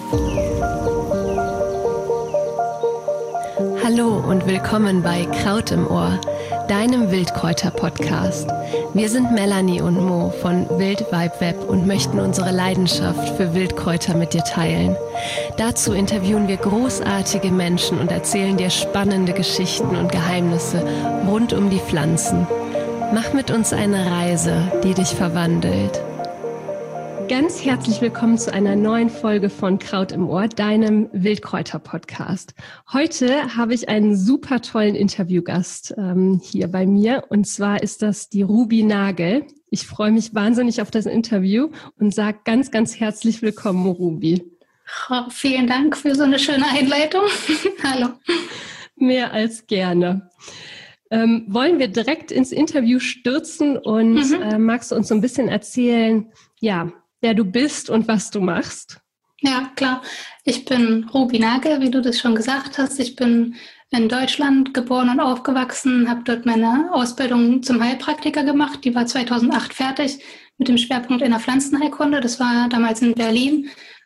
Hallo und willkommen bei Kraut im Ohr, deinem Wildkräuter-Podcast. Wir sind Melanie und Mo von Wild Vibe Web und möchten unsere Leidenschaft für Wildkräuter mit dir teilen. Dazu interviewen wir großartige Menschen und erzählen dir spannende Geschichten und Geheimnisse rund um die Pflanzen. Mach mit uns eine Reise, die dich verwandelt. Ganz herzlich willkommen zu einer neuen Folge von Kraut im Ohr, deinem Wildkräuter-Podcast. Heute habe ich einen super tollen Interviewgast hier bei mir, und zwar ist das die Ruby Nagel. Ich freue mich wahnsinnig auf das Interview und sage ganz, ganz herzlich willkommen, Ruby. Oh, vielen Dank für so eine schöne Einleitung. Hallo. Mehr als gerne. Wollen wir direkt ins Interview stürzen und magst du uns so ein bisschen erzählen, wer du bist und was du machst? Ja, klar. Ich bin Ruby Nagel, wie du das schon gesagt hast. Ich bin in Deutschland geboren und aufgewachsen, habe dort meine Ausbildung zum Heilpraktiker gemacht. Die war 2008 fertig mit dem Schwerpunkt in der Pflanzenheilkunde. Das war damals in Berlin.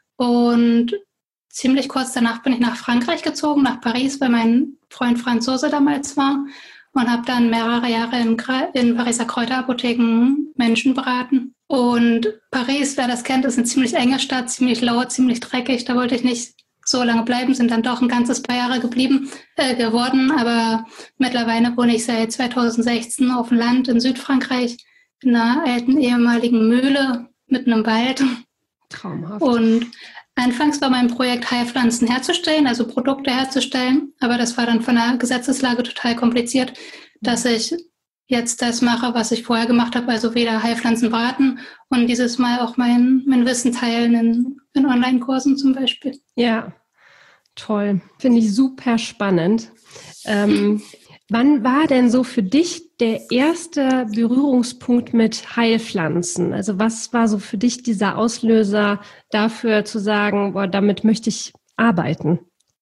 Und ziemlich kurz danach bin ich nach Frankreich gezogen, nach Paris, weil mein Freund Franzose damals war. Und habe dann mehrere Jahre in Pariser Kräuterapotheken Menschen beraten. Und Paris, wer das kennt, ist eine ziemlich enge Stadt, ziemlich laut, ziemlich dreckig. Da wollte ich nicht so lange bleiben, sind dann doch ein ganzes paar Jahre geworden. Aber mittlerweile wohne ich seit 2016 auf dem Land in Südfrankreich, in einer alten ehemaligen Mühle mitten im Wald. Traumhaft. Und anfangs war mein Projekt, Heilpflanzen herzustellen, also Produkte herzustellen. Aber das war dann von der Gesetzeslage total kompliziert, dass ich jetzt das mache, was ich vorher gemacht habe, also wieder Heilpflanzen beraten und dieses Mal auch mein Wissen teilen in Online-Kursen zum Beispiel. Ja, toll. Finde ich super spannend. Wann war denn so für dich der erste Berührungspunkt mit Heilpflanzen? Also was war so für dich dieser Auslöser dafür zu sagen, boah, damit möchte ich arbeiten?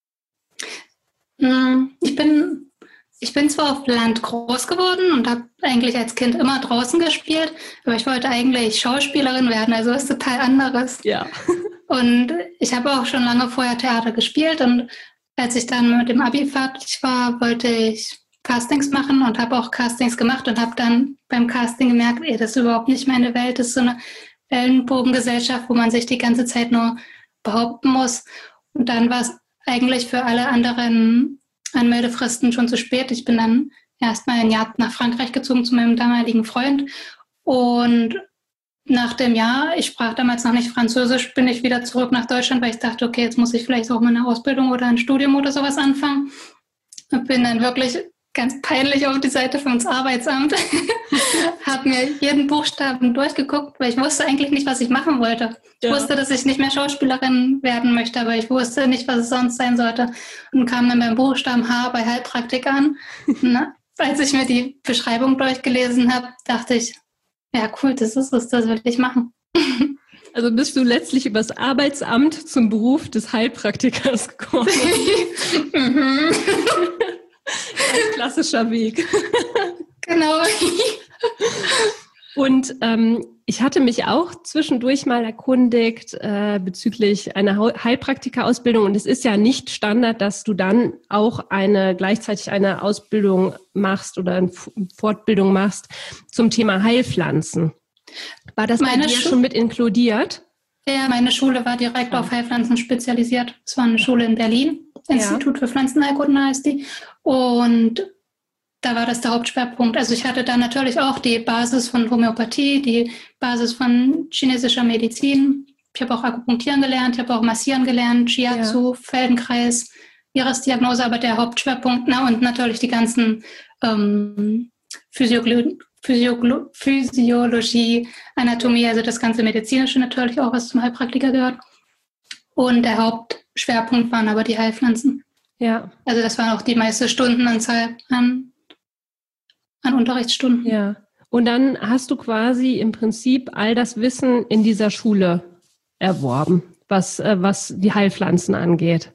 Ich bin zwar auf Land groß geworden und habe eigentlich als Kind immer draußen gespielt, aber ich wollte eigentlich Schauspielerin werden, also was total anderes. Ja. Und ich habe auch schon lange vorher Theater gespielt, und als ich dann mit dem Abi fertig war, wollte ich Castings machen und habe auch Castings gemacht und habe dann beim Casting gemerkt, das ist überhaupt nicht meine Welt, das ist so eine Ellenbogengesellschaft, wo man sich die ganze Zeit nur behaupten muss. Und dann war es eigentlich für alle anderen Anmeldefristen schon zu spät. Ich bin dann erstmal ein Jahr nach Frankreich gezogen zu meinem damaligen Freund, und nach dem Jahr, ich sprach damals noch nicht Französisch, bin ich wieder zurück nach Deutschland, weil ich dachte, okay, jetzt muss ich vielleicht auch mal eine Ausbildung oder ein Studium oder sowas anfangen, und bin dann wirklich ganz peinlich auf die Seite von uns Arbeitsamt, habe mir jeden Buchstaben durchgeguckt, weil ich wusste eigentlich nicht, was ich machen wollte. Ich wusste, dass ich nicht mehr Schauspielerin werden möchte, aber ich wusste nicht, was es sonst sein sollte, und kam dann beim Buchstaben H bei Heilpraktik an. Als ich mir die Beschreibung durchgelesen habe, dachte ich, ja cool, das ist es, das will ich machen. Also bist du letztlich übers Arbeitsamt zum Beruf des Heilpraktikers gekommen? Ein klassischer Weg. Genau. Und ich hatte mich auch zwischendurch mal erkundigt bezüglich einer Heilpraktikerausbildung, und es ist ja nicht Standard, dass du dann auch gleichzeitig eine Ausbildung machst oder eine Fortbildung machst zum Thema Heilpflanzen. War das bei dir schon mit inkludiert? Ja, meine Schule war direkt auf Heilpflanzen spezialisiert. Es war eine Schule in Berlin, Institut für Pflanzenheilkunde heißt die. Und da war das der Hauptschwerpunkt. Also ich hatte da natürlich auch die Basis von Homöopathie, die Basis von chinesischer Medizin. Ich habe auch Akupunktieren gelernt, ich habe auch Massieren gelernt, Shiatsu, Feldenkreis, Irisdiagnose, aber der Hauptschwerpunkt, und natürlich die ganzen Physiologie, Anatomie, also das ganze Medizinische natürlich auch, was zum Heilpraktiker gehört. Und der Hauptschwerpunkt waren aber die Heilpflanzen. Ja. Also das waren auch die meiste Stundenanzahl an Unterrichtsstunden. Ja. Und dann hast du quasi im Prinzip all das Wissen in dieser Schule erworben, was die Heilpflanzen angeht.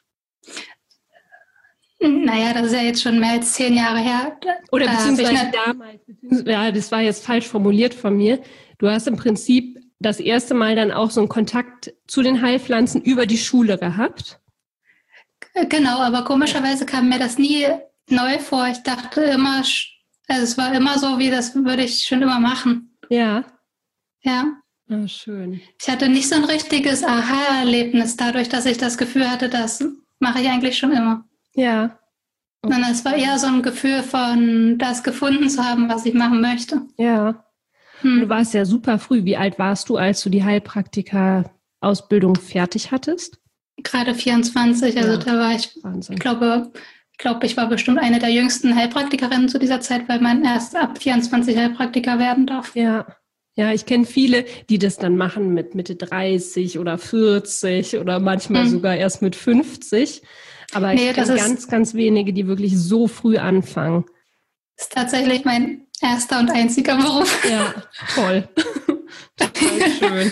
Naja, das ist ja jetzt schon mehr als 10 Jahre her. Oder beziehungsweise damals, das war jetzt falsch formuliert von mir. Du hast im Prinzip das erste Mal dann auch so einen Kontakt zu den Heilpflanzen über die Schule gehabt? Genau, aber komischerweise kam mir das nie neu vor. Ich dachte immer, also es war immer so, wie das würde ich schon immer machen. Ja. Ja. Oh, schön. Ich hatte nicht so ein richtiges Aha-Erlebnis dadurch, dass ich das Gefühl hatte, das mache ich eigentlich schon immer. Ja. Okay. Sondern es war eher so ein Gefühl von, das gefunden zu haben, was ich machen möchte. Ja. Du warst ja super früh. Wie alt warst du, als du die Heilpraktiker-Ausbildung fertig hattest? Gerade 24, also da war ich, Wahnsinn. Ich glaube, ich war bestimmt eine der jüngsten Heilpraktikerinnen zu dieser Zeit, weil man erst ab 24 Heilpraktiker werden darf. Ja. Ja, ich kenne viele, die das dann machen mit Mitte 30 oder 40 oder manchmal sogar erst mit 50. Aber ich kenne ganz, ganz wenige, die wirklich so früh anfangen. Das ist tatsächlich mein erster und einziger Beruf. Ja, toll. Total schön.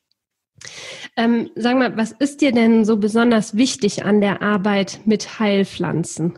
Sag mal, was ist dir denn so besonders wichtig an der Arbeit mit Heilpflanzen?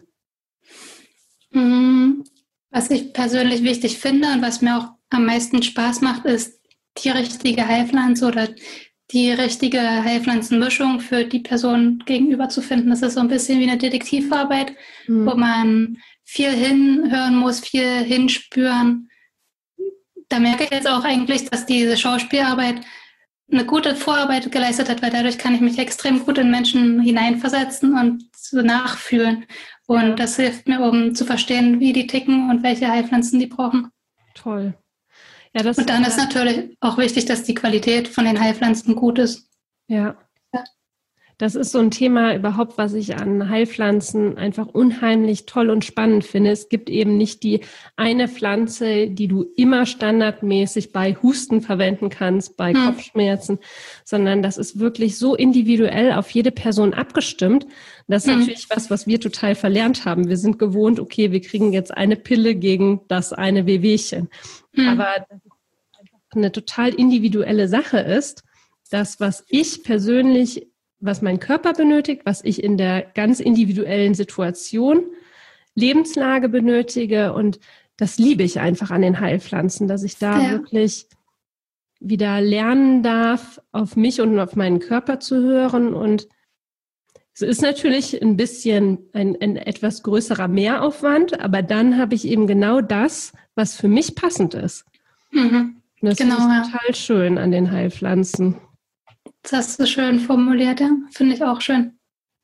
Was ich persönlich wichtig finde und was mir auch am meisten Spaß macht, ist die richtige Heilpflanze oder die richtige Heilpflanzenmischung für die Person gegenüber zu finden. Das ist so ein bisschen wie eine Detektivarbeit, wo man viel hinhören muss, viel hinspüren. Da merke ich jetzt auch eigentlich, dass diese Schauspielarbeit eine gute Vorarbeit geleistet hat, weil dadurch kann ich mich extrem gut in Menschen hineinversetzen und so nachfühlen. Und das hilft mir, um zu verstehen, wie die ticken und welche Heilpflanzen die brauchen. Toll. Ja, und dann ist natürlich auch wichtig, dass die Qualität von den Heilpflanzen gut ist. Ja. Das ist so ein Thema überhaupt, was ich an Heilpflanzen einfach unheimlich toll und spannend finde. Es gibt eben nicht die eine Pflanze, die du immer standardmäßig bei Husten verwenden kannst, bei Kopfschmerzen, sondern das ist wirklich so individuell auf jede Person abgestimmt. Das ist natürlich was wir total verlernt haben. Wir sind gewohnt, okay, wir kriegen jetzt eine Pille gegen das eine Wehwehchen. Aber das einfach eine total individuelle Sache ist, das, was ich persönlich, was mein Körper benötigt, was ich in der ganz individuellen Situation, Lebenslage benötige. Und das liebe ich einfach an den Heilpflanzen, dass ich da wirklich wieder lernen darf, auf mich und auf meinen Körper zu hören. Und es ist natürlich ein bisschen ein etwas größerer Mehraufwand, aber dann habe ich eben genau das, was für mich passend ist. Und das finde ich total schön an den Heilpflanzen. Das hast du schön formuliert, ja. Finde ich auch schön.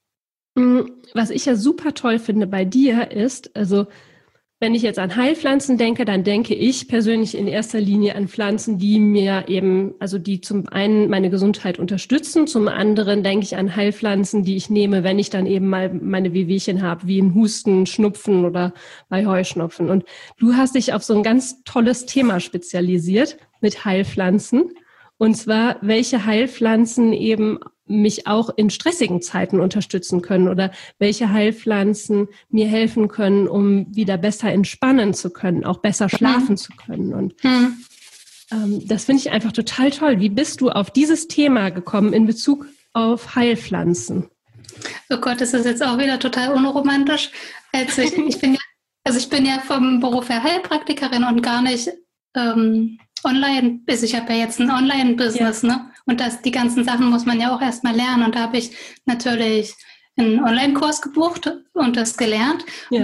Was ich ja super toll finde bei dir ist, also wenn ich jetzt an Heilpflanzen denke, dann denke ich persönlich in erster Linie an Pflanzen, die mir eben, also die zum einen meine Gesundheit unterstützen, zum anderen denke ich an Heilpflanzen, die ich nehme, wenn ich dann eben mal meine Wehwehchen habe, wie ein Husten, Schnupfen oder bei Heuschnupfen. Und du hast dich auf so ein ganz tolles Thema spezialisiert mit Heilpflanzen. Und zwar, welche Heilpflanzen eben mich auch in stressigen Zeiten unterstützen können oder welche Heilpflanzen mir helfen können, um wieder besser entspannen zu können, auch besser schlafen zu können. Und das finde ich einfach total toll. Wie bist du auf dieses Thema gekommen in Bezug auf Heilpflanzen? Oh Gott, das ist jetzt auch wieder total unromantisch. Ich bin ja vom Beruf her Heilpraktikerin und gar nicht online. Ich habe ja jetzt ein Online-Business, ne? Und die ganzen Sachen muss man ja auch erstmal lernen. Und da habe ich natürlich einen Online-Kurs gebucht und das gelernt. Ja. Und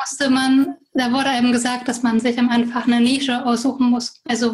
da wurde einem gesagt, dass man sich am Anfang eine Nische aussuchen muss. Also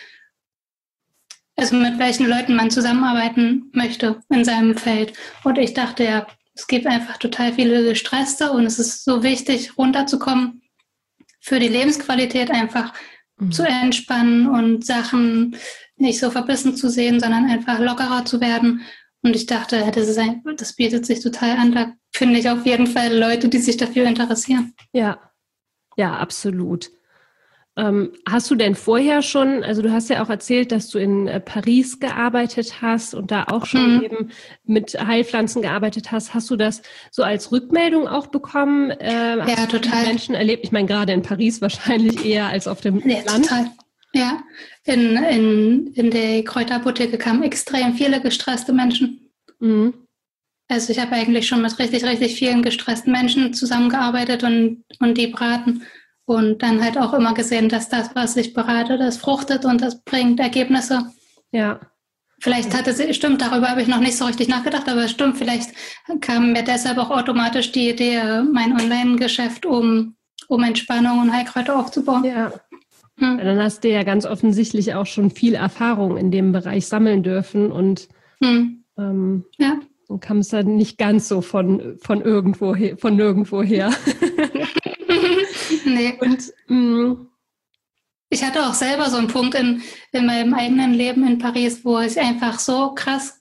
mit welchen Leuten man zusammenarbeiten möchte in seinem Feld. Und ich dachte ja, es gibt einfach total viele Gestresste und es ist so wichtig, runterzukommen für die Lebensqualität, einfach zu entspannen und Sachen nicht so verbissen zu sehen, sondern einfach lockerer zu werden. Und ich dachte, das bietet sich total an. Da finde ich auf jeden Fall Leute, die sich dafür interessieren. Ja, absolut. Hast du denn vorher schon, also du hast ja auch erzählt, dass du in Paris gearbeitet hast und da auch schon eben mit Heilpflanzen gearbeitet hast. Hast du das so als Rückmeldung auch bekommen? Hast du total. Menschen erlebt? Ich meine, gerade in Paris wahrscheinlich eher als auf dem Land. Total. Ja, in der Kräuterapotheke kamen extrem viele gestresste Menschen. Also ich habe eigentlich schon mit richtig, richtig vielen gestressten Menschen zusammengearbeitet und die beraten. Und dann halt auch immer gesehen, dass das, was ich berate, das fruchtet und das bringt Ergebnisse. Ja. Vielleicht stimmt, darüber habe ich noch nicht so richtig nachgedacht, aber stimmt, vielleicht kam mir deshalb auch automatisch die Idee, mein Online-Geschäft um Entspannung und Heilkräuter aufzubauen. Ja. Dann hast du ja ganz offensichtlich auch schon viel Erfahrung in dem Bereich sammeln dürfen und du kamst dann nicht ganz so von irgendwo her. Nee. Und ich hatte auch selber so einen Punkt in meinem eigenen Leben in Paris, wo ich einfach so krass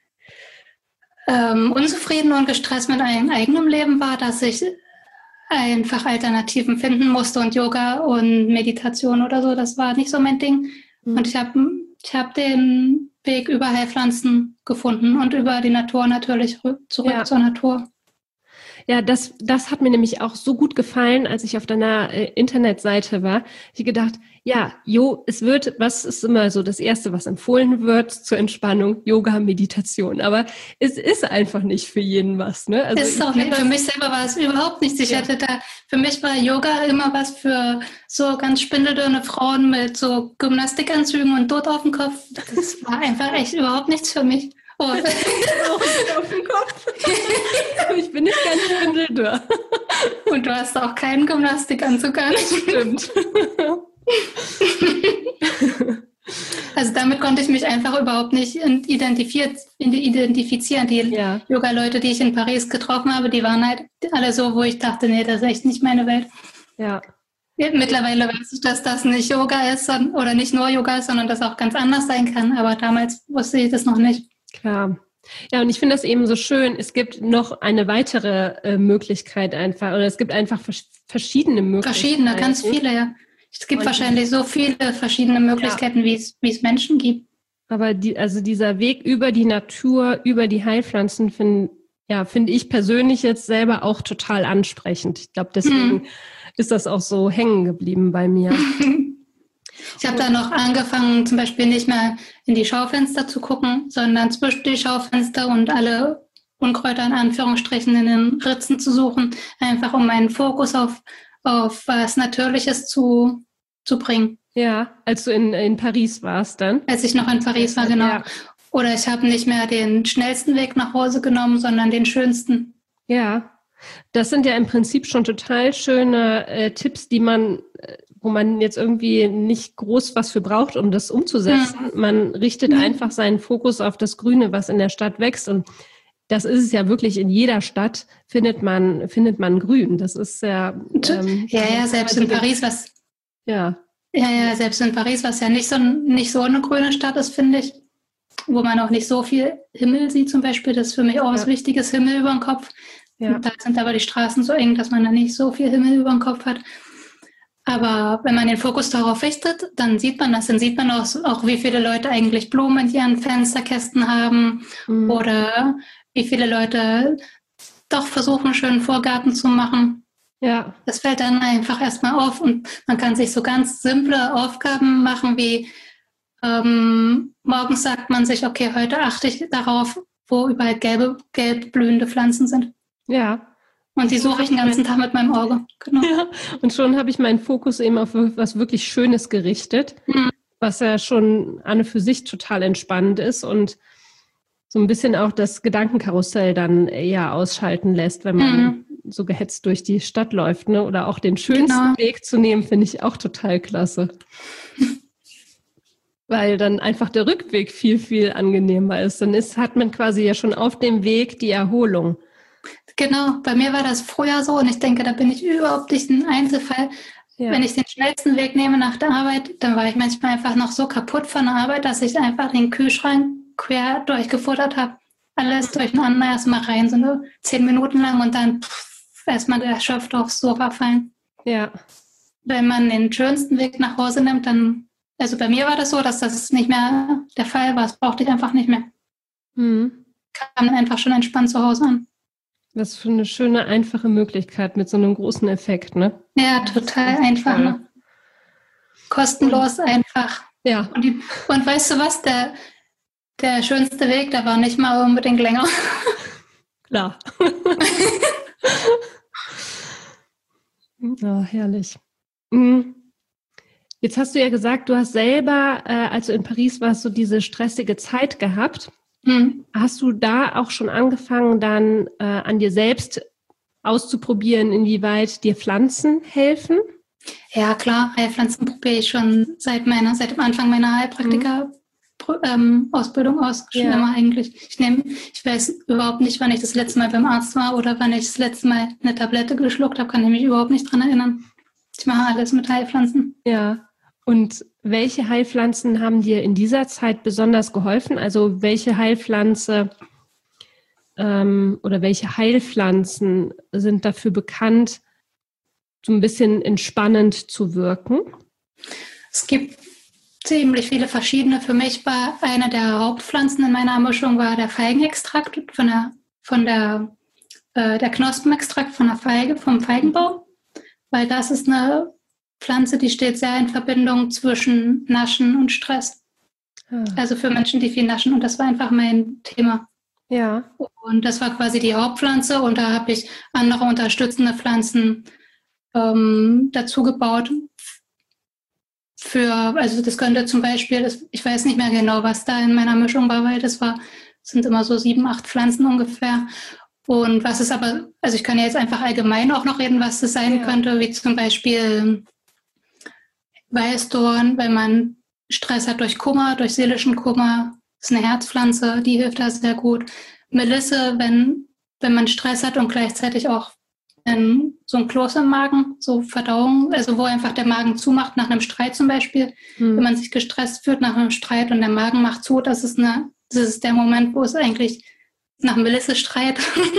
unzufrieden und gestresst mit meinem eigenen Leben war, dass ich einfach Alternativen finden musste und Yoga und Meditation oder so, das war nicht so mein Ding. Und ich hab den Weg über Heilpflanzen gefunden und über die Natur natürlich zurück zur Natur. Ja, das hat mir nämlich auch so gut gefallen, als ich auf deiner Internetseite war. Ich gedacht, was ist immer so das Erste, was empfohlen wird zur Entspannung? Yoga, Meditation. Aber es ist einfach nicht für jeden was, ne? Also ist auch nicht. Für mich selber war es überhaupt nichts. Für mich war Yoga immer was für so ganz spindeldürre Frauen mit so Gymnastikanzügen und Dutt auf dem Kopf. Das war einfach echt überhaupt nichts für mich. Oh. auf dem Kopf. Ich bin nicht ganz spindeldürr. Und du hast auch keinen Gymnastikanzug an. Stimmt. Also damit konnte ich mich einfach überhaupt nicht identifizieren. Die Yoga-Leute, die ich in Paris getroffen habe, die waren halt alle so, wo ich dachte, nee, das ist echt nicht meine Welt. Ja. Mittlerweile weiß ich, dass das nicht Yoga ist oder nicht nur Yoga ist, sondern das auch ganz anders sein kann. Aber damals wusste ich das noch nicht. Klar. Ja, und ich finde das eben so schön. Es gibt noch eine weitere Möglichkeit einfach, oder es gibt einfach verschiedene Möglichkeiten. Ganz viele, ja. Es gibt wahrscheinlich so viele verschiedene Möglichkeiten, wie es Menschen gibt. Aber dieser Weg über die Natur, über die Heilpflanzen finde ich persönlich jetzt selber auch total ansprechend. Ich glaube, deswegen ist das auch so hängen geblieben bei mir. Ich habe dann noch angefangen, zum Beispiel nicht mehr in die Schaufenster zu gucken, sondern zwischen die Schaufenster und alle Unkräuter in Anführungsstrichen in den Ritzen zu suchen, einfach um meinen Fokus auf was Natürliches zu bringen. Ja, als du in Paris warst dann? Als ich noch in Paris war, genau. Ja. Oder ich habe nicht mehr den schnellsten Weg nach Hause genommen, sondern den schönsten. Ja, das sind ja im Prinzip schon total schöne Tipps, wo man jetzt irgendwie nicht groß was für braucht, um das umzusetzen. Man richtet einfach seinen Fokus auf das Grüne, was in der Stadt wächst. Und das ist es ja wirklich, in jeder Stadt findet man Grün. Das ist ja... selbst in Paris, was... Ja, selbst in Paris, was ja nicht so eine grüne Stadt ist, finde ich, wo man auch nicht so viel Himmel sieht zum Beispiel. Das ist für mich auch was Wichtiges, Himmel über dem Kopf. Ja. Und da sind aber die Straßen so eng, dass man da nicht so viel Himmel über dem Kopf hat. Aber wenn man den Fokus darauf richtet, dann sieht man das. Dann sieht man auch wie viele Leute eigentlich Blumen in ihren Fensterkästen haben oder wie viele Leute doch versuchen, einen schönen Vorgarten zu machen. Ja. Das fällt dann einfach erstmal auf und man kann sich so ganz simple Aufgaben machen, wie morgens sagt man sich, okay, heute achte ich darauf, wo überall gelb blühende Pflanzen sind. Ja. Und die suche ich den ganzen Tag mit meinem Auge. Genau. Ja. Und schon habe ich meinen Fokus eben auf was wirklich Schönes gerichtet, was ja schon an und für sich total entspannend ist und so ein bisschen auch das Gedankenkarussell dann eher ausschalten lässt, wenn man so gehetzt durch die Stadt läuft, ne? Oder auch den schönsten Weg zu nehmen, finde ich auch total klasse. Weil dann einfach der Rückweg viel, viel angenehmer ist. Dann hat man quasi ja schon auf dem Weg die Erholung. Genau, bei mir war das früher so und ich denke, da bin ich überhaupt nicht ein Einzelfall. Ja. Wenn ich den schnellsten Weg nehme nach der Arbeit, dann war ich manchmal einfach noch so kaputt von der Arbeit, dass ich einfach den Kühlschrank quer durchgefuttert habe. Alles durcheinander erstmal rein, so nur 10 Minuten lang und dann erstmal erschöpft aufs Sofa fallen. Ja. Wenn man den schönsten Weg nach Hause nimmt, dann, also bei mir war das so, dass das nicht mehr der Fall war. Das brauchte ich einfach nicht mehr. Kam dann einfach schon entspannt zu Hause an. Das ist für eine schöne, einfache Möglichkeit mit so einem großen Effekt, ne? Ja, total einfach. Ne? Kostenlos, einfach. Ja. Und weißt du was, der schönste Weg, der war nicht mal unbedingt länger. Klar. Oh, herrlich. Jetzt hast du ja gesagt, du hast selber, als du in Paris warst, so diese stressige Zeit gehabt. Hast du da auch schon angefangen, dann an dir selbst auszuprobieren, inwieweit dir Pflanzen helfen? Ja, klar, Heilpflanzen probiere ich schon seit dem Anfang meiner Heilpraktiker-Ausbildung aus. Schon immer eigentlich. Ich weiß überhaupt nicht, wann ich das letzte Mal beim Arzt war oder wann ich das letzte Mal eine Tablette geschluckt habe, kann ich mich überhaupt nicht dran erinnern. Ich mache alles mit Heilpflanzen. Ja. Und welche Heilpflanzen haben dir in dieser Zeit besonders geholfen? Also welche Heilpflanze oder welche Heilpflanzen sind dafür bekannt, so ein bisschen entspannend zu wirken? Es gibt ziemlich viele verschiedene. Für mich war eine der Hauptpflanzen in meiner Mischung war der Feigenextrakt der Knospenextrakt von der Feige, vom Feigenbaum, weil das ist eine Pflanze, die steht sehr in Verbindung zwischen Naschen und Stress. Also für Menschen, die viel naschen. Und das war einfach mein Thema. Ja. Und das war quasi die Hauptpflanze. Und da habe ich andere unterstützende Pflanzen dazu gebaut. Also das könnte zum Beispiel, ich weiß nicht mehr genau, was da in meiner Mischung war, weil sind immer so 7, 8 Pflanzen ungefähr. Und was ist aber, also ich kann ja jetzt einfach allgemein auch noch reden, was das sein könnte, wie zum Beispiel Weißdorn, wenn man Stress hat durch Kummer, durch seelischen Kummer. Das ist eine Herzpflanze, die hilft da sehr gut. Melisse, wenn man Stress hat und gleichzeitig auch so ein Kloß im Magen, so Verdauung, also wo einfach der Magen zumacht, nach einem Streit zum Beispiel. Wenn man sich gestresst fühlt nach einem Streit und der Magen macht zu, das ist der Moment, wo es eigentlich nach Melisse schreit.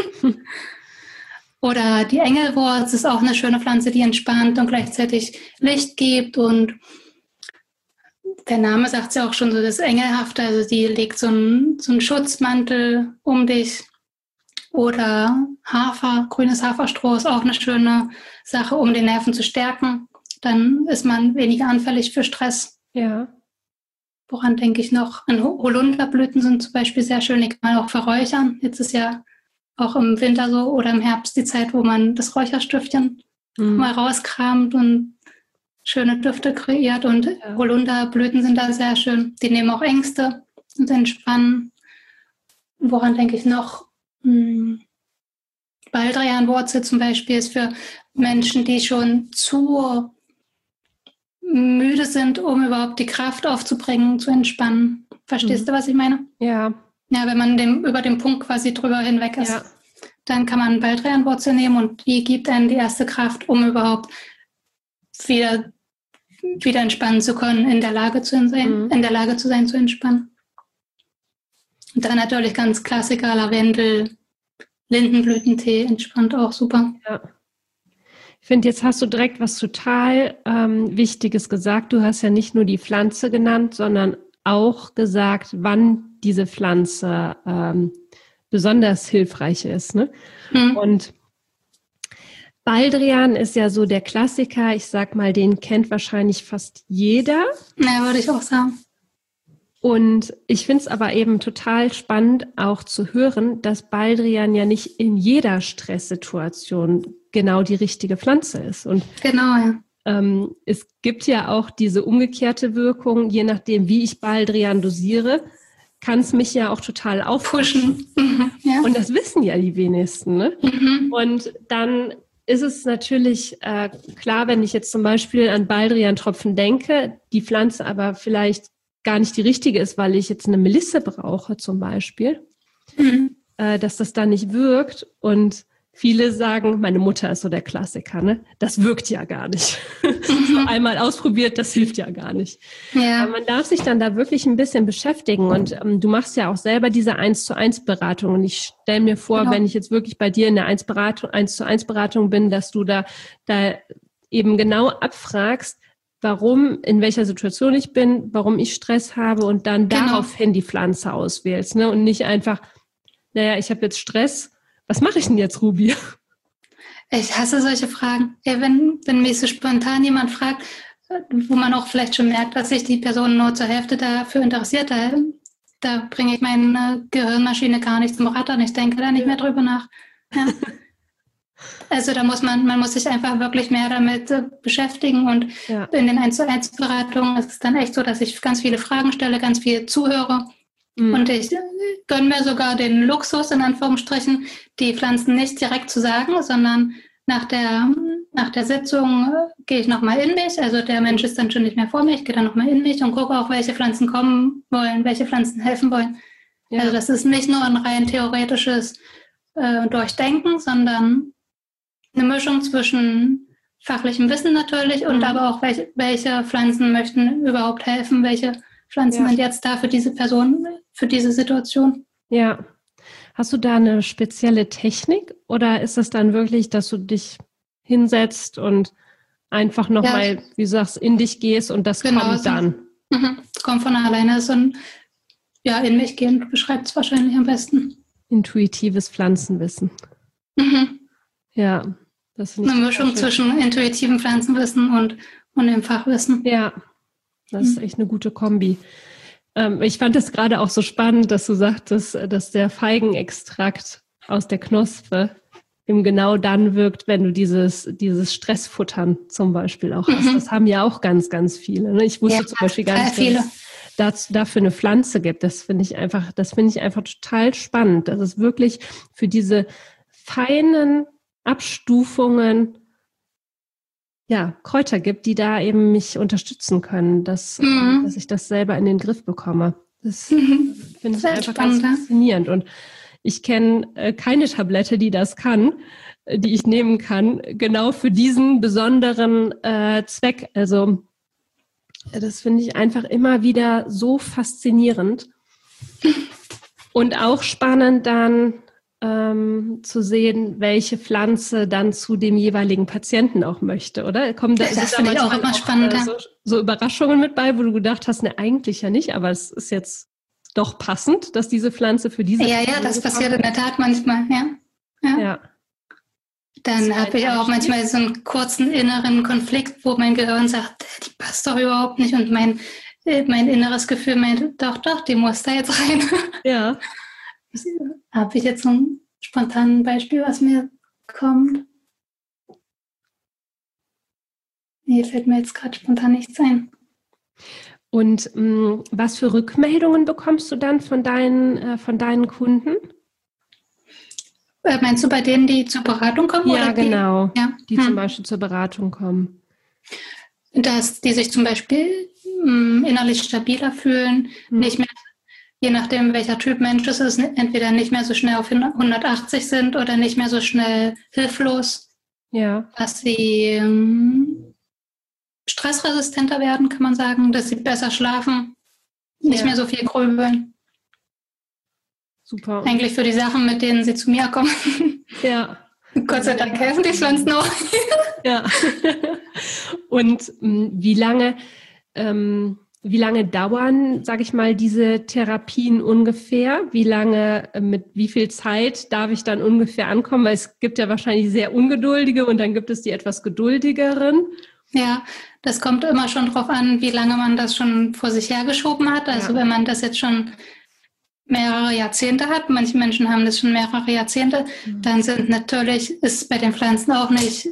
Oder die Engelwurz ist auch eine schöne Pflanze, die entspannt und gleichzeitig Licht gibt. Und der Name sagt es ja auch schon so, das Engelhafte, also die legt so einen Schutzmantel um dich. Oder grünes Haferstroh ist auch eine schöne Sache, um die Nerven zu stärken. Dann ist man weniger anfällig für Stress. Ja. Woran denke ich noch? Holunderblüten sind zum Beispiel sehr schön, die kann man auch verräuchern. Jetzt ist ja auch im Winter so oder im Herbst die Zeit, wo man das Räucherstüftchen mal rauskramt und schöne Düfte kreiert. Und Holunderblüten sind da sehr schön. Die nehmen auch Ängste und entspannen. Woran denke ich noch? Baldrianwurzel zum Beispiel ist für Menschen, die schon zu müde sind, um überhaupt die Kraft aufzubringen, zu entspannen. Verstehst du, was ich meine? Ja. Ja, wenn man über den Punkt quasi drüber hinweg ist, dann kann man Baldrianwurzel nehmen und die gibt einem die erste Kraft, um überhaupt wieder entspannen zu können, in der Lage zu sein, zu entspannen. Und dann natürlich ganz Klassiker, Lavendel, Lindenblütentee, entspannt auch super. Ja. Ich finde, jetzt hast du direkt was total Wichtiges gesagt. Du hast ja nicht nur die Pflanze genannt, sondern auch gesagt, wann diese Pflanze besonders hilfreich ist. Ne? Und Baldrian ist ja so der Klassiker. Ich sag mal, den kennt wahrscheinlich fast jeder. Ja, würde ich auch sagen. Und ich finde es aber eben total spannend auch zu hören, dass Baldrian ja nicht in jeder Stresssituation genau die richtige Pflanze ist. Und genau, ja. Es gibt ja auch diese umgekehrte Wirkung, je nachdem, wie ich Baldrian dosiere, kann es mich ja auch total aufpushen. Ja. Und das wissen ja die wenigsten. Ne? Und dann ist es natürlich klar, wenn ich jetzt zum Beispiel an Baldrian-Tropfen denke, die Pflanze aber vielleicht gar nicht die richtige ist, weil ich jetzt eine Melisse brauche zum Beispiel, dass das dann nicht wirkt. Und viele sagen, meine Mutter ist so der Klassiker, ne? Das wirkt ja gar nicht. So einmal ausprobiert, das hilft ja gar nicht. Ja. Aber man darf sich dann da wirklich ein bisschen beschäftigen. Und du machst ja auch selber diese 1:1-Beratung. Und ich stelle mir vor, wenn ich jetzt wirklich bei dir in der 1:1-Beratung bin, dass du da eben genau abfragst, warum, in welcher Situation ich bin, warum ich Stress habe und dann daraufhin die Pflanze auswählst. Ne? Und nicht einfach, naja, ich habe jetzt Stress, was mache ich denn jetzt, Ruby? Ich hasse solche Fragen. Ey, wenn mich so spontan jemand fragt, wo man auch vielleicht schon merkt, dass sich die Person nur zur Hälfte dafür interessiert, da bringe ich meine Gehirnmaschine gar nicht zum Rattern. Ich denke da nicht mehr drüber nach. Ja. Also man muss sich einfach wirklich mehr damit beschäftigen und in den 1:1 Beratungen ist es dann echt so, dass ich ganz viele Fragen stelle, ganz viel zuhöre. Und ich gönne mir sogar den Luxus, in Anführungsstrichen, die Pflanzen nicht direkt zu sagen, sondern nach der Sitzung gehe ich nochmal in mich. Also der Mensch ist dann schon nicht mehr vor mir. Ich gehe dann nochmal in mich und gucke auch, welche Pflanzen kommen wollen, welche Pflanzen helfen wollen. Ja. Also das ist nicht nur ein rein theoretisches Durchdenken, sondern eine Mischung zwischen fachlichem Wissen natürlich und aber auch, welche Pflanzen möchten überhaupt helfen, welche Pflanzen sind jetzt da für diese Person, für diese Situation. Ja. Hast du da eine spezielle Technik oder ist es dann wirklich, dass du dich hinsetzt und einfach nochmal, wie du sagst, in dich gehst und das kommt dann? Das kommt von alleine. So ein, in mich gehen beschreibt es wahrscheinlich am besten. Intuitives Pflanzenwissen. Ja. Das eine Mischung zwischen intuitivem Pflanzenwissen und dem Fachwissen. Ja, das ist echt eine gute Kombi. Ich fand es gerade auch so spannend, dass du sagtest, dass der Feigenextrakt aus der Knospe eben genau dann wirkt, wenn du dieses Stressfuttern zum Beispiel auch hast. Das haben ja auch ganz, ganz viele. Ne? Ich wusste zum Beispiel gar nicht, dass es dafür eine Pflanze gibt. Das finde ich einfach total spannend, dass es wirklich für diese feinen Abstufungen Kräuter gibt, die da eben mich unterstützen können, dass ich das selber in den Griff bekomme. Das finde ich einfach ganz faszinierend. Und ich kenne keine Tablette, die das kann, die ich nehmen kann, genau für diesen besonderen Zweck. Also das finde ich einfach immer wieder so faszinierend. Und auch spannend dann zu sehen, welche Pflanze dann zu dem jeweiligen Patienten auch möchte, oder? Das finde ich auch immer spannend. So Überraschungen mit bei, wo du gedacht hast, ne, eigentlich ja nicht, aber es ist jetzt doch passend, dass diese Pflanze für diese... Ja, das passiert in der Tat manchmal, ja. Dann habe ich auch manchmal so einen kurzen inneren Konflikt, wo mein Gehirn sagt, die passt doch überhaupt nicht und mein inneres Gefühl meint, doch, die muss da jetzt rein. Ja. Habe ich jetzt so ein spontanes Beispiel, was mir kommt? Nee, fällt mir jetzt gerade spontan nichts ein. Und was für Rückmeldungen bekommst du dann von deinen Kunden? Meinst du bei denen, die zur Beratung kommen? Ja, oder genau. Die zum Beispiel zur Beratung kommen. Dass die sich zum Beispiel innerlich stabiler fühlen, nicht mehr, je nachdem, welcher Typ Mensch es ist, entweder nicht mehr so schnell auf 180 sind oder nicht mehr so schnell hilflos. Ja. Dass sie stressresistenter werden, kann man sagen, dass sie besser schlafen, nicht mehr so viel grübeln. Super. Eigentlich für die Sachen, mit denen sie zu mir kommen. Ja. Gott sei Dank helfen die Pflanzen auch. Ja. Und wie lange dauern, sage ich mal, diese Therapien ungefähr? Mit wie viel Zeit darf ich dann ungefähr ankommen? Weil es gibt ja wahrscheinlich sehr Ungeduldige und dann gibt es die etwas Geduldigeren. Ja, das kommt immer schon drauf an, wie lange man das schon vor sich hergeschoben hat. Also wenn man das jetzt schon mehrere Jahrzehnte hat, manche Menschen haben das schon mehrere Jahrzehnte, dann ist bei den Pflanzen auch nicht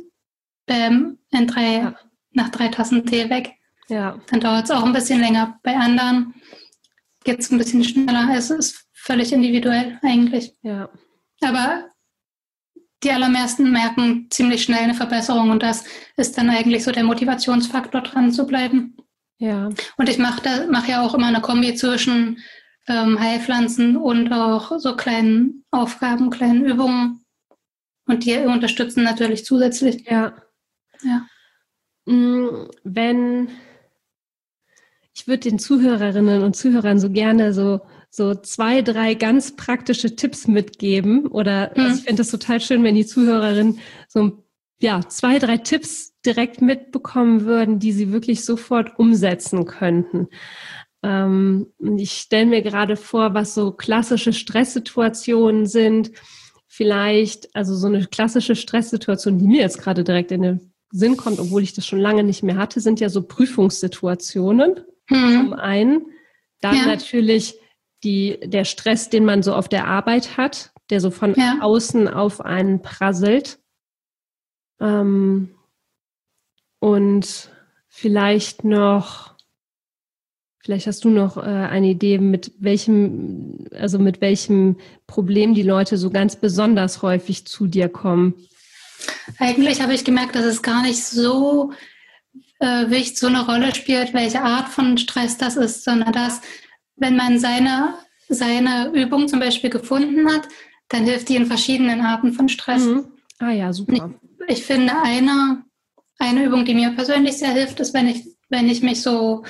nach 3 Tassen Tee weg. Ja. Dann dauert es auch ein bisschen länger. Bei anderen geht es ein bisschen schneller. Es ist völlig individuell eigentlich. Ja. Aber die allermeisten merken ziemlich schnell eine Verbesserung und das ist dann eigentlich so der Motivationsfaktor, dran zu bleiben. Ja. Und ich mache ja auch immer eine Kombi zwischen Heilpflanzen und auch so kleinen Aufgaben, kleinen Übungen. Und die unterstützen natürlich zusätzlich. Ja. Ich würde den Zuhörerinnen und Zuhörern so gerne so 2, 3 ganz praktische Tipps mitgeben. Also ich fände das total schön, wenn die Zuhörerinnen 2, 3 Tipps direkt mitbekommen würden, die sie wirklich sofort umsetzen könnten. Ich stelle mir gerade vor, was so klassische Stresssituationen sind. Vielleicht, also so eine klassische Stresssituation, die mir jetzt gerade direkt in den Sinn kommt, obwohl ich das schon lange nicht mehr hatte, sind ja so Prüfungssituationen. Zum einen, dann natürlich der Stress, den man so auf der Arbeit hat, der so von außen auf einen prasselt. Und vielleicht hast du noch eine Idee, mit welchem Problem die Leute so ganz besonders häufig zu dir kommen. Eigentlich habe ich gemerkt, dass es gar nicht so wichtig so eine Rolle spielt, welche Art von Stress das ist, sondern dass, wenn man seine Übung zum Beispiel gefunden hat, dann hilft die in verschiedenen Arten von Stress. Ah ja, super. Ich finde, eine Übung, die mir persönlich sehr hilft, ist, wenn ich mich so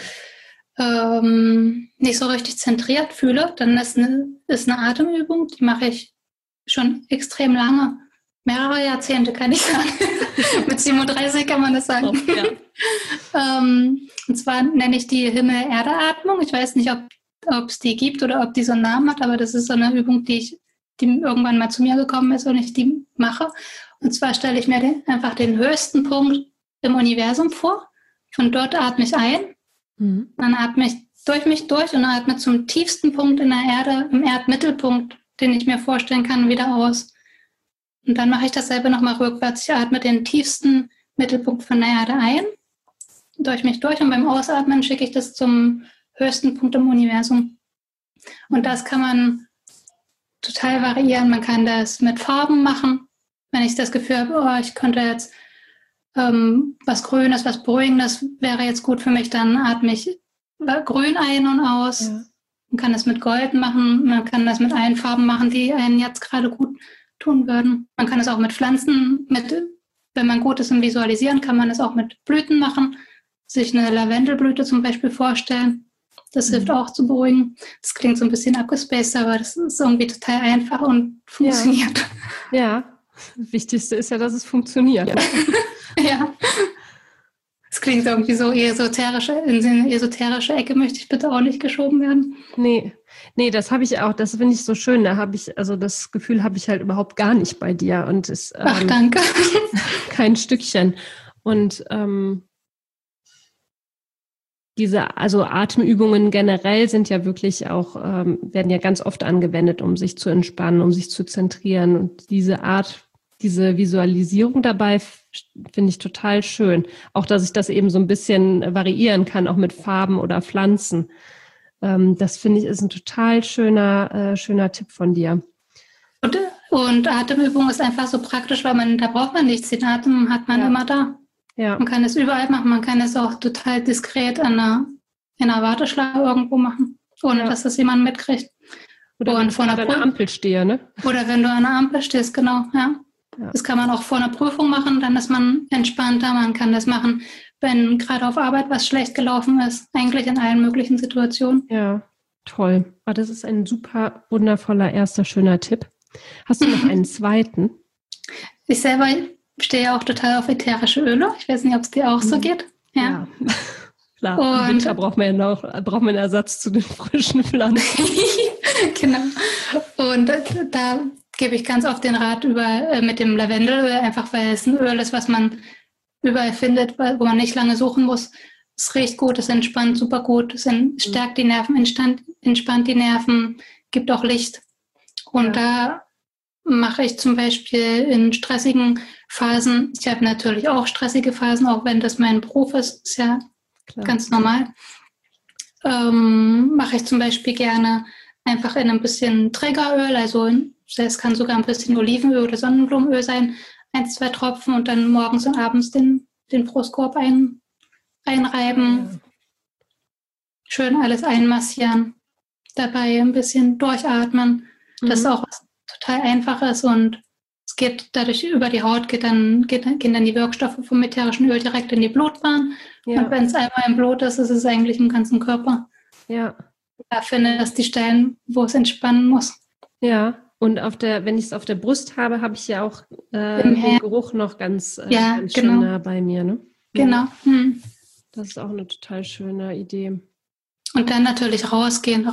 nicht so richtig zentriert fühle, dann ist eine Atemübung, die mache ich schon extrem lange. Mehrere Jahrzehnte, kann ich sagen. Mit 37 kann man das sagen. Oh, ja. Und zwar nenne ich die Himmel-Erde-Atmung. Ich weiß nicht, ob es die gibt oder ob die so einen Namen hat, aber das ist so eine Übung, die irgendwann mal zu mir gekommen ist und ich die mache. Und zwar stelle ich mir einfach den höchsten Punkt im Universum vor. Von dort atme ich ein. Dann atme ich durch mich durch und atme zum tiefsten Punkt in der Erde, im Erdmittelpunkt, den ich mir vorstellen kann, wieder aus. Und dann mache ich dasselbe nochmal rückwärts. Ich atme den tiefsten Mittelpunkt von der Erde ein, durch mich durch, und beim Ausatmen schicke ich das zum höchsten Punkt im Universum. Und das kann man total variieren. Man kann das mit Farben machen. Wenn ich das Gefühl habe, ich könnte jetzt was Grünes, was Beruhigendes wäre jetzt gut für mich, dann atme ich grün ein und aus. Ja. Man kann das mit Gold machen, man kann das mit allen Farben machen, die einen jetzt gerade gut tun würden. Man kann es auch mit Pflanzen, wenn man gut ist im Visualisieren, kann man es auch mit Blüten machen, sich eine Lavendelblüte zum Beispiel vorstellen. Das hilft auch zu beruhigen. Das klingt so ein bisschen abgespaced, aber das ist irgendwie total einfach und funktioniert. Ja. Das Wichtigste ist ja, dass es funktioniert. Ja. Es klingt irgendwie so esoterisch. In eine esoterische Ecke möchte ich bitte auch nicht geschoben werden. Nee, das habe ich auch. Das finde ich so schön. Da habe ich, also das Gefühl habe ich halt überhaupt gar nicht bei dir. Und es, ach, danke. Kein Stückchen. Und also Atemübungen generell sind ja wirklich auch, werden ja ganz oft angewendet, um sich zu entspannen, um sich zu zentrieren. Und diese Visualisierung dabei finde ich total schön. Auch, dass ich das eben so ein bisschen variieren kann, auch mit Farben oder Pflanzen. Das finde ich ist ein total schöner Tipp von dir. Und Atemübung ist einfach so praktisch, weil da braucht man nichts. Den Atem hat man immer da. Ja. Man kann es überall machen. Man kann es auch total diskret in einer Warteschlange irgendwo machen, ohne dass das jemand mitkriegt. Oder wenn ich an einer Ampel stehe, ne? Oder wenn du an einer Ampel stehst, genau, ja. Das kann man auch vor einer Prüfung machen, dann ist man entspannter. Man kann das machen, wenn gerade auf Arbeit was schlecht gelaufen ist. Eigentlich in allen möglichen Situationen. Ja, toll. Aber das ist ein super wundervoller erster schöner Tipp. Hast du noch einen zweiten? Ich selber stehe auch total auf ätherische Öle. Ich weiß nicht, ob es dir auch so geht. Ja. Klar, im Winter braucht man einen Ersatz zu den frischen Pflanzen. Genau. Und da gebe ich ganz oft den Rat mit dem Lavendelöl, einfach weil es ein Öl ist, was man überall findet, wo man nicht lange suchen muss. Es riecht gut, es entspannt super gut, es stärkt die Nerven, entspannt die Nerven, gibt auch Licht. Und da mache ich zum Beispiel in stressigen Phasen, ich habe natürlich auch stressige Phasen, auch wenn das mein Beruf ist ja ganz normal, mache ich zum Beispiel gerne einfach in ein bisschen Trägeröl, also es kann sogar ein bisschen Olivenöl oder Sonnenblumenöl sein, 1, 2 Tropfen und dann morgens und abends den Brustkorb einreiben, schön alles einmassieren, dabei ein bisschen durchatmen, das ist auch was total Einfaches und es geht dadurch über die Haut, gehen dann die Wirkstoffe vom ätherischen Öl direkt in die Blutbahn und wenn es einmal im Blut ist, ist es eigentlich im ganzen Körper. Ja. Da finde ich die Stellen, wo es entspannen muss. Ja, und wenn ich es auf der Brust habe, habe ich ja auch den Geruch noch ganz schön nah bei mir. Ne? Genau. Das ist auch eine total schöne Idee. Und dann natürlich rausgehen.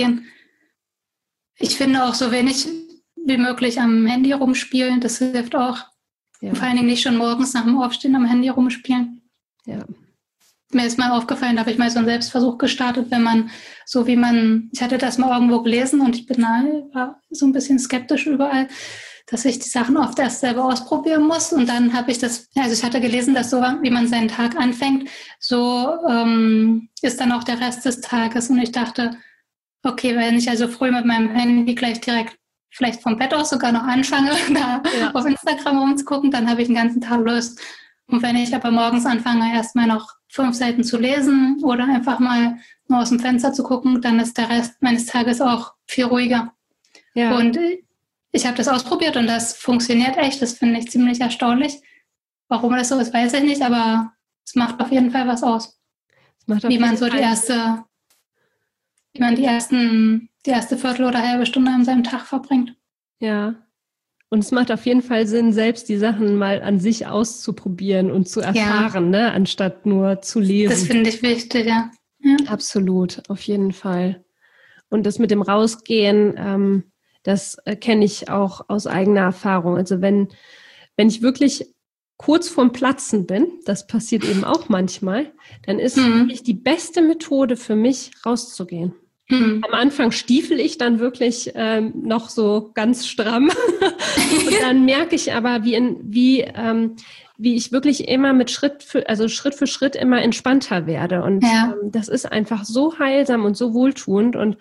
Ich finde auch so wenig wie möglich am Handy rumspielen, das hilft auch. Ja. Vor allen Dingen nicht schon morgens nach dem Aufstehen am Handy rumspielen. Ja. Mir ist mal aufgefallen, da habe ich mal so einen Selbstversuch gestartet, ich hatte das mal irgendwo gelesen und war so ein bisschen skeptisch überall, dass ich die Sachen oft erst selber ausprobieren muss. Und dann habe ich ich hatte gelesen, dass so, wie man seinen Tag anfängt, so ist dann auch der Rest des Tages. Und ich dachte, okay, wenn ich also früh mit meinem Handy gleich direkt vielleicht vom Bett aus sogar noch anfange, da auf Instagram rumzugucken, dann habe ich den ganzen Tag Lust. Und wenn ich aber morgens anfange, erstmal noch 5 Seiten zu lesen oder einfach mal nur aus dem Fenster zu gucken, dann ist der Rest meines Tages auch viel ruhiger. Ja. Und ich habe das ausprobiert und das funktioniert echt. Das finde ich ziemlich erstaunlich. Warum das so ist, weiß ich nicht, aber es macht auf jeden Fall was aus. Wie man so die erste Viertel oder halbe Stunde an seinem Tag verbringt. Ja. Und es macht auf jeden Fall Sinn, selbst die Sachen mal an sich auszuprobieren und zu erfahren, ne? Anstatt nur zu lesen. Das finde ich wichtig, ja. Absolut, auf jeden Fall. Und das mit dem Rausgehen, das kenne ich auch aus eigener Erfahrung. Also wenn ich wirklich kurz vorm Platzen bin, das passiert eben auch manchmal, dann ist wirklich die beste Methode für mich, rauszugehen. Am Anfang stiefel ich dann wirklich noch so ganz stramm und dann merke ich aber, wie ich wirklich immer mit Schritt für Schritt immer entspannter werde und das ist einfach so heilsam und so wohltuend und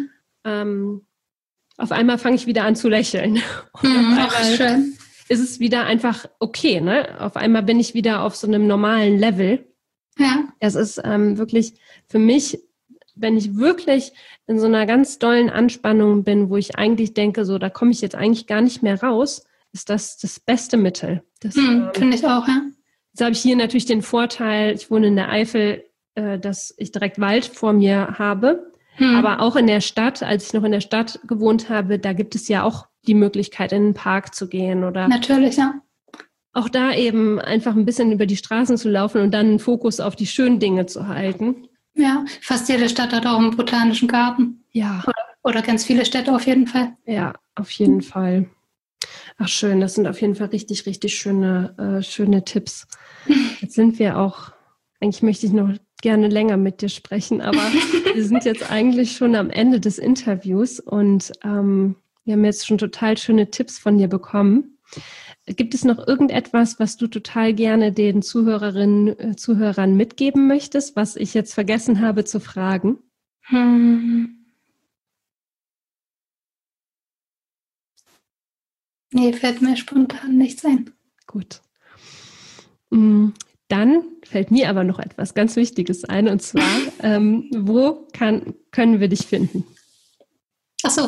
auf einmal fange ich wieder an zu lächeln. Und auf einmal schön. Ist es wieder einfach okay, ne? Auf einmal bin ich wieder auf so einem normalen Level. Ja. Das ist wirklich für mich, wenn ich wirklich in so einer ganz dollen Anspannung bin, wo ich eigentlich denke, so da komme ich jetzt eigentlich gar nicht mehr raus, ist das beste Mittel. Das finde ich auch, ja. Jetzt habe ich hier natürlich den Vorteil, ich wohne in der Eifel, dass ich direkt Wald vor mir habe. Aber auch in der Stadt, als ich noch in der Stadt gewohnt habe, da gibt es ja auch die Möglichkeit, in den Park zu gehen oder natürlich, ja. Auch da eben einfach ein bisschen über die Straßen zu laufen und dann einen Fokus auf die schönen Dinge zu halten. Ja, fast jede Stadt hat auch einen botanischen Garten. Ja. Oder ganz viele Städte auf jeden Fall. Ja, auf jeden Fall. Ach schön, das sind auf jeden Fall richtig, richtig schöne Tipps. Jetzt sind wir auch, eigentlich möchte ich noch gerne länger mit dir sprechen, aber wir sind jetzt eigentlich schon am Ende des Interviews und wir haben jetzt schon total schöne Tipps von dir bekommen. Gibt es noch irgendetwas, was du total gerne den Zuhörern mitgeben möchtest, was ich jetzt vergessen habe zu fragen? Nee, fällt mir spontan nichts ein. Gut. Dann fällt mir aber noch etwas ganz Wichtiges ein, und zwar, wo können wir dich finden? Ach so,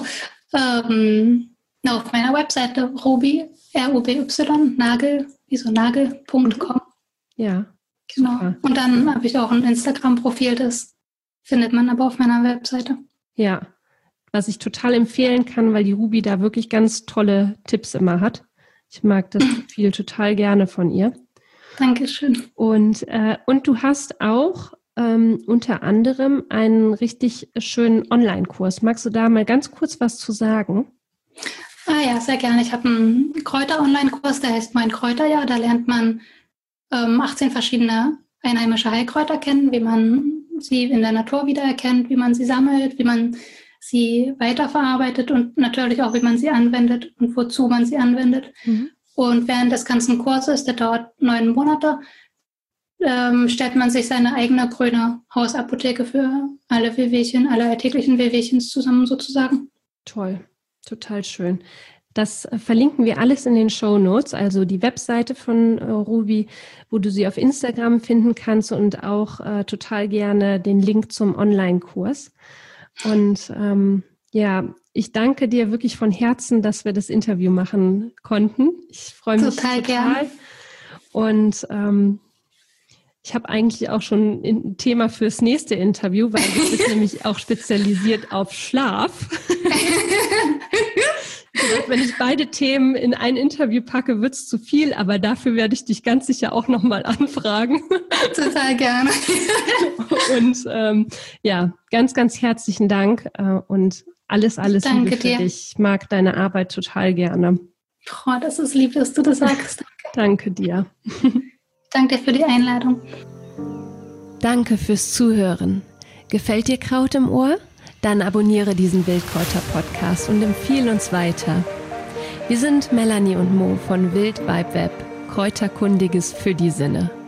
auf meiner Webseite Ruby, Nagel, wie so Nagel.com. Ja, genau. Super. Und dann habe ich auch ein Instagram-Profil, das findet man aber auf meiner Webseite. Ja, was ich total empfehlen kann, weil die Ruby da wirklich ganz tolle Tipps immer hat. Ich mag das Profil total gerne von ihr. Dankeschön. Und du hast auch unter anderem einen richtig schönen Online-Kurs. Magst du da mal ganz kurz was zu sagen? Ja, sehr gerne. Ich habe einen Kräuter-Online-Kurs, der heißt Mein Kräuterjahr. Da lernt man 18 verschiedene einheimische Heilkräuter kennen, wie man sie in der Natur wiedererkennt, wie man sie sammelt, wie man sie weiterverarbeitet und natürlich auch, wie man sie anwendet und wozu man sie anwendet. Und während des ganzen Kurses, der dauert 9 Monate, stellt man sich seine eigene grüne Hausapotheke für alle Wehwehchen, alle alltäglichen Wehwehchen zusammen sozusagen. Toll, total schön. Das verlinken wir alles in den Shownotes, also die Webseite von Ruby, wo du sie auf Instagram finden kannst und auch total gerne den Link zum Online-Kurs. Und ich danke dir wirklich von Herzen, dass wir das Interview machen konnten. Ich freue mich total. Gern. Und ich habe eigentlich auch schon ein Thema fürs nächste Interview, weil du bist nämlich auch spezialisiert auf Schlaf. Wenn ich beide Themen in ein Interview packe, wird es zu viel, aber dafür werde ich dich ganz sicher auch nochmal anfragen. Total gerne. Und ganz, ganz herzlichen Dank und alles Liebe für dich. Ich mag deine Arbeit total gerne. Oh, das ist lieb, dass du das sagst. Danke dir. Danke dir für die Einladung. Danke fürs Zuhören. Gefällt dir Kraut im Ohr? Dann abonniere diesen Wildkräuter-Podcast und empfehle uns weiter. Wir sind Melanie und Mo von Wild Vibe Web, Kräuterkundiges für die Sinne.